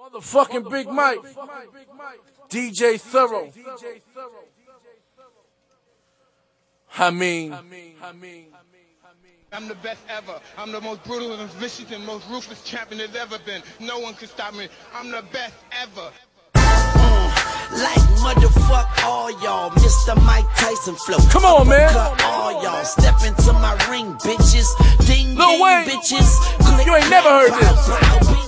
Motherfucking Big Mike. DJ Thorough. I'm the best ever. I'm the most brutal and vicious and most ruthless champion there's ever been. No one can stop me. I'm the best ever. Like motherfuck all y'all, Mr. Mike Tyson flow. Come on, man. All y'all step into my ring, bitches. Ding, Lil ding, Wayne. bitches. Click, You ain't never heard this. pow, pow,